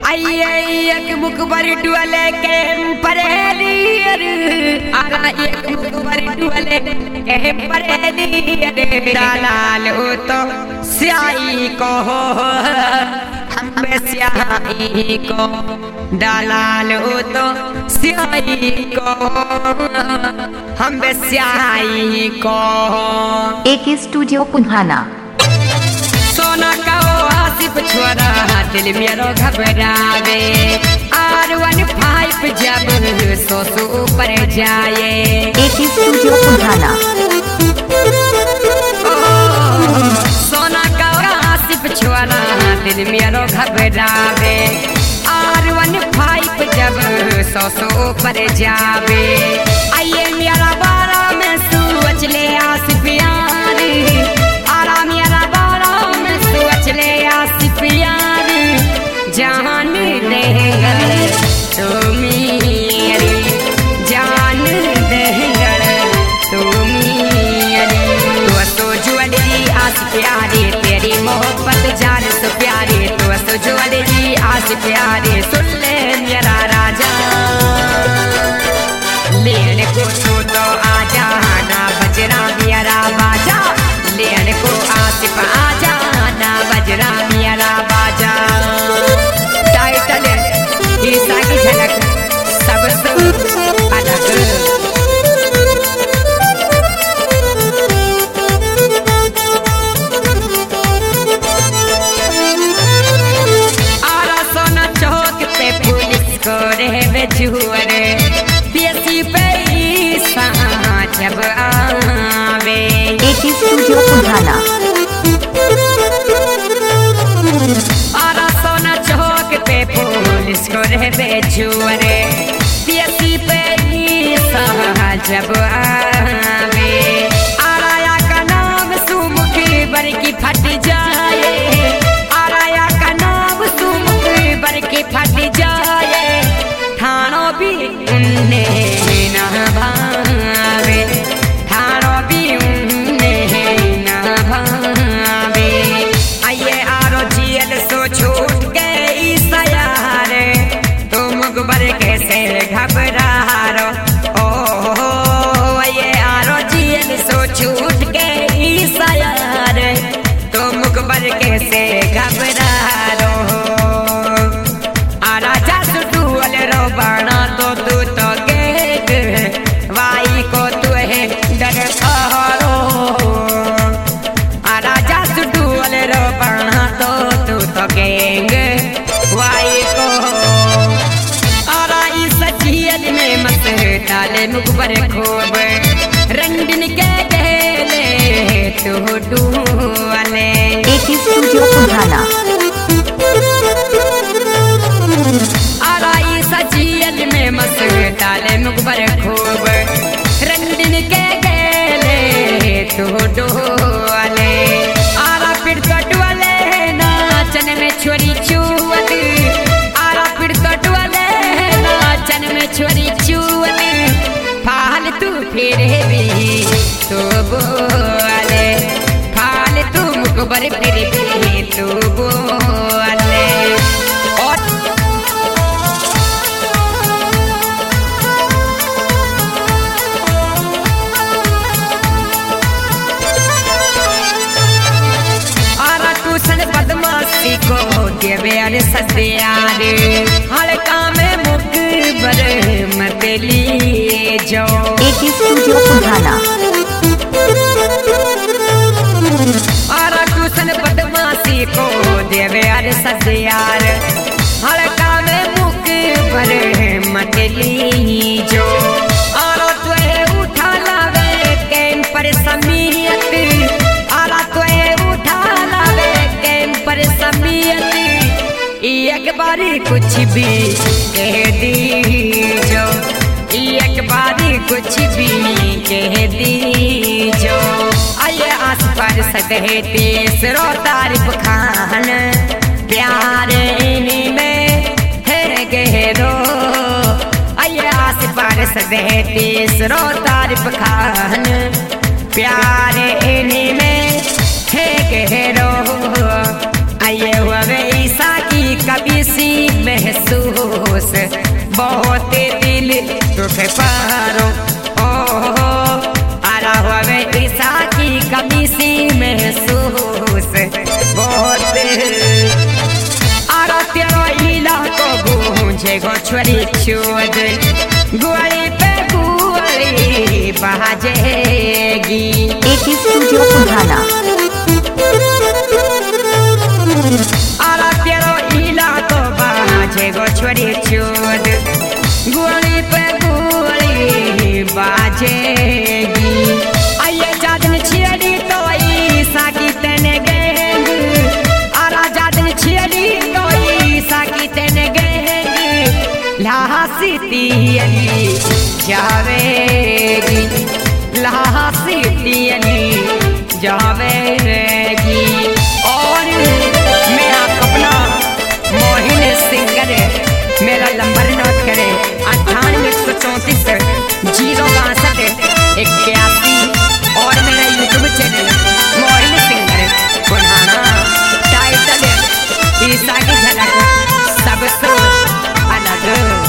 आइए एक मुकबर डुअले के परेलियर आरा एक मुकबर डुअले के परेलियर दलाल हो तो स्याही को हम स्याही को दलाल हो तो स्याही को हम स्याही को एक स्टूडियो पुन्हाना सोना का आसिफ छोरा दिल मेरो घबरावे R15 जब 100 ऊपर जाए एक स्टूडियो पुन्हाना सोना का आसिफ छोरा दिल मेरो घबरावे R15 जब 100 ऊपर जावे आइए मेरा बारा में सोच ले आसिफ यारी आरा मेरा बारा में सोच ले आसिफ यारी जान देंगे तुम्हें जान देंगे तुम्हें तो ज्वेलरी आस प्यारे तेरी मोहब्बत जान तो प्यारे तो ज्वेलरी आस प्यारे सुन ले मेरा राजा लेने को तो आजा ना बजरा मेरा बाजा लेने को आसिफ आजा ना बजरा मेरा बाजा टाइटल ईसा की झलक सबसे अलग आरा सोना चौक पे पुलिस को रहे जुअरे देसी पे जब आवे एक स्टूडियो पुन्हाना आरा सोना चौक पे पुलिस को रहे जुअरे देसी पे जब आवे आराया का नाम सुमुखी बर की फट जाए आराया का नाम सुमुखी बर की फट जाए थानो भी उन्ने ना भावे थानो भी उन्ने ना भावे आइए आरो जियल सो छूट गई सयार तुम गुबर कैसे घबरा रो आइए आरो जियल सो छूट गई सयार तुम गुबर कैसे घबरा रो आरा जा सुटुअल रो बाणा तो तू तो गेग वाई को तू है डर खारो आरा जा सुटुअल रो बाणा तो तू तो गेग वाई को आरा इस जियल में मत डाले मुकबर खूब रंगीन के गले तू डुअले एक स्टूडियो पुन्हाना आराई सजियल में मस्त डाले मुकबर खूब रंगीन के गले तो डोले आरा फिर तो डोले नाचन में छोरी चुअल आरा फिर तो डोले नाचन में छोरी चुअल फालतू फिर भी तो बोले फालतू मुकबर फिर भी तो बोले बदमाशी को देवे सत्यार हल्का में मुकबर मत लिए जाओ एक स्टूडियो पुन्हाना आरा टूसन बदमाशी को देवे सत्यार हल्का में मुकबर मत लिए जो आरा तो उठा लावे कैम पर समियत आरा तो उठा लावे कैम पर समियत एक बारी कुछ भी कह दी जो एक बारी कुछ भी कह दी जो आइए आस पर सदे तीसरो तारीफ खान प्यार इन्हीं में है गहरो आइए आस पर सदे तीसरो तारीफ खान प्यार इन्हीं में है गहरो आइए हुआ ईसा की कभी सी महसूस बहुत दिल दुख पारो ओ आरा हुए ईसा की कमी सी महसूस बहुत आरा तेरा इला को गूंजे गो छोरी छोड़ गोली पे गोली बहाजेगी एटी स्टूडियो पुराना आरा तेरा इला को बाजे गो छोरी छोड़ गोली पे गोली बाजेगी आये जादन छियड़ी तो ईसा की तेने गएंग आरा जादन छियड़ी तो ईसा की तेने गएंग लासीती अली जावेगी लासीती अली जावेगी और मेरा अपना मोहिन सिंगर मेरा नंबर नोट करे 98 134 062 81 और मेरा यूट्यूब चैनल मोहिन सिंगर पुराना टाइटल ईसा की झलक सबसे अलग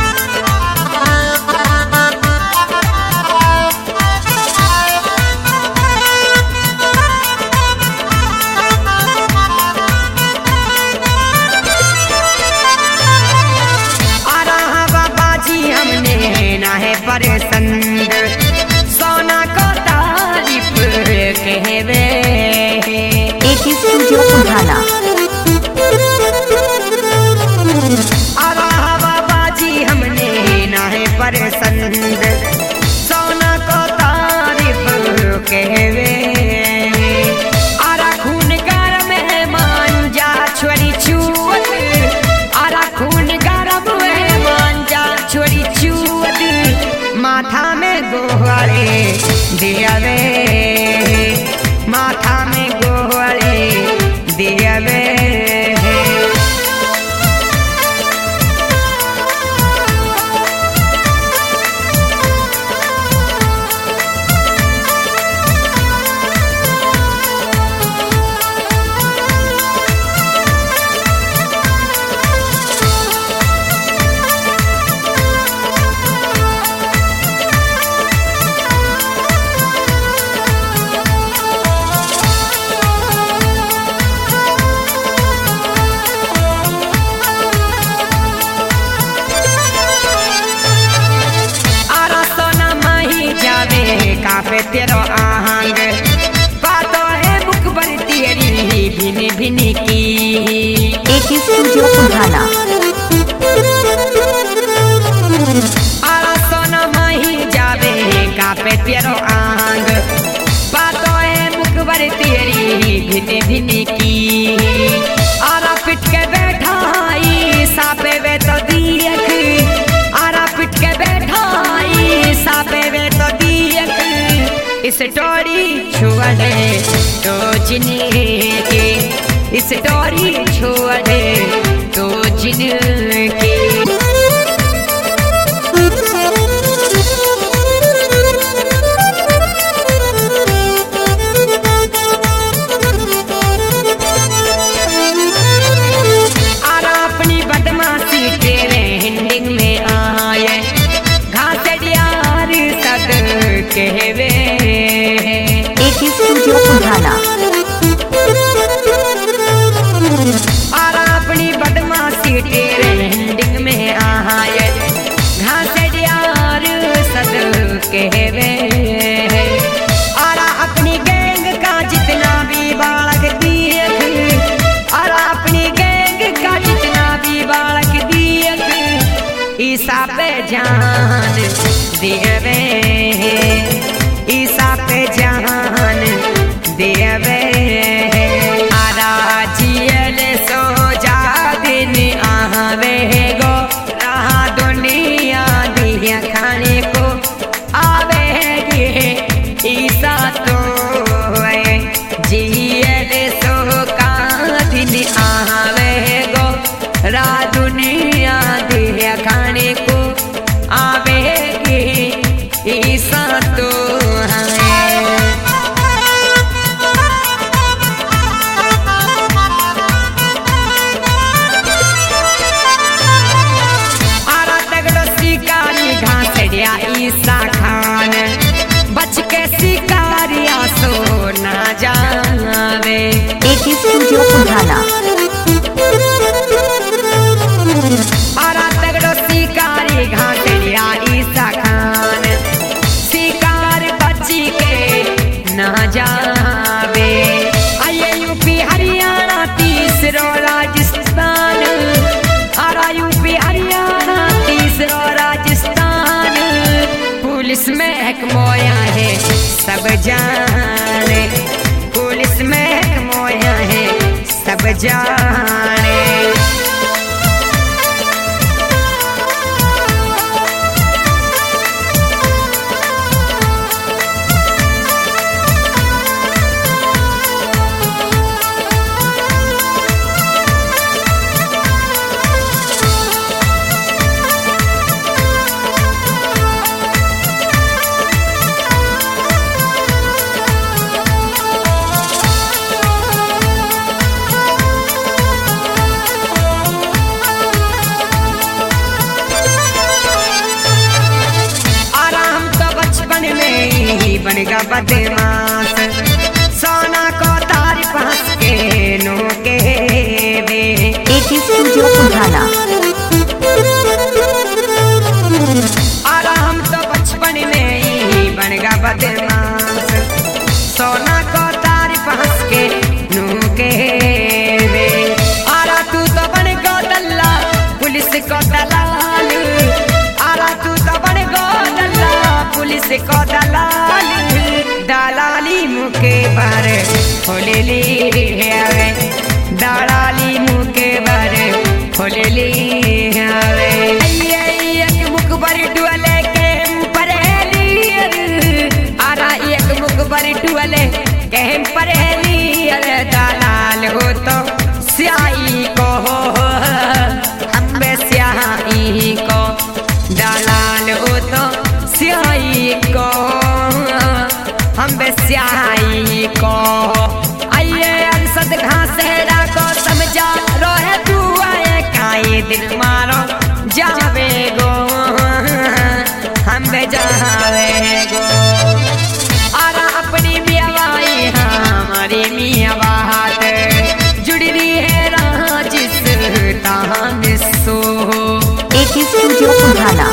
पसंद सोना को तारीफ कहवे एटी स्टूडियो पुराना आरा हवा बाजी हमने ना है पसंद सोना को तारीफ कहवे आरा खून गरम है मान जा छोरी छुअत आरा खून गरम है मान जा छोरी छुअत माथा में गोहरे दियावे माथा में गोहरे दियावे काफे तेरो आहंग बातो है मुख बर तेरी भिनी भिनी की एटी स्टूडियो पुराना आरा सोना माही जावे काफे तेरो आहंग बातो है मुख बर तेरी भिनी भिनी की आरा पिट के बैठा सापे वे तो दियक आरा पिट के बैठा सापे वे तो दियक इस टोरी छोड़े तो जिने के इस टोरी छोड़े तो जिने के आरा अपनी बदमाशी तेरे हिंडिंग में आए घासड़ियार सद कहवे एटी स्टूडियो पुराना आरा अपनी बदमाशी तेरे हिंडिंग में आए घासड़ियार सद कहवे आरा अपनी गैंग का जितना भी बालक दियक आरा अपनी गैंग का जितना भी बालक दियक ईसा पे जान देवे ईसा पे जान देवे आरा जियल सो जा दिन आवे गो रहा दुनिया दिया खाने को आवेगी ईसा तो जियल सो का दिन आवे गो रा दुनिया दिया खाने को आवेगी ईसा तो सब जाने, पुलिस में मोया है सब जाने। बनेगा बदमाश, सोना को तार पास के नो के दे। AK studio Budhana. आराम तो बचपन में ही बनेगा बदमाश, सोना को तार पास के नो के दे। आरा तू तो बनेगा दल्ला, पुलिस को दलाल। आरा तू तो बनेगा दल्ला, पुलिस को दलाल। दलाली मुके बारे खोलेली हवे, दलाली मुके बारे खोलेली हवे। एक मुख पर डुअले के परेली, आरा एक मुख पर डुअले के परेली। दलाल हो तो स्याही को, हम स्याही को। दलाल हो तो स्याही को, हम स्याही को। आइए अरसद घासेरा को समझा रोहे तू आए काई दिल मारो जावे गो, हम जावे गो। आरा अपनी मियावाई हमारी मिया बात, जुड़ी रही है राह जिस तान सो। AK studio Budhana.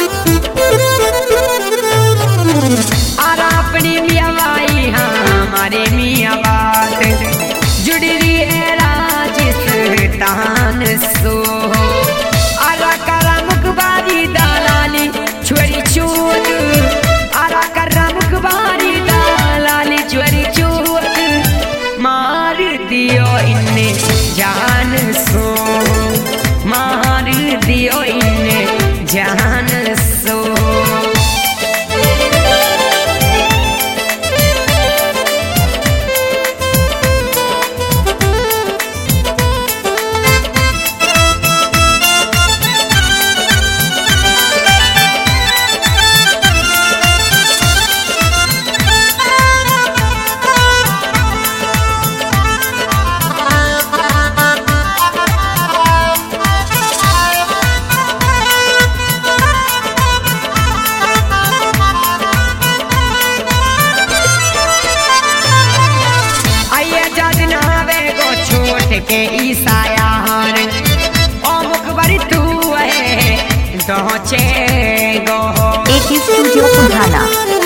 आरा अपनी मियावाई हमारे मिया बात, जुड़ी रही है राजिस तान सो। आरा करा मुखबारी दलाली छोरी चोट, आरा करा मुखबारी दलाली छोरी चोट। मार दियो इन्ने जान सो, मार दियो इन्ने जान सो। के ईसायार ओ मुखबरी तू है दोचे गो। AK studio Budhana.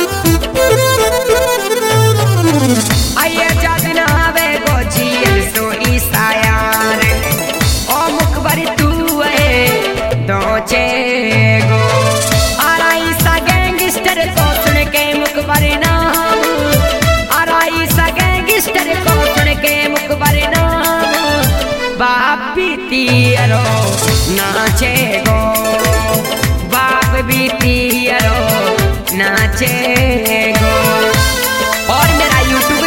आइए जादना वे गो झील सो ईसायार ओ मुखबरी तू है दोचे गो। आरा ईसा गैंगस्टर को सुन के मुखबरी नाम, आरा ईसा गैंगस्टर को सुन के मुखबरी नाम। बाप बीतियरो नाचे गो, बाप बीतियरो नाचे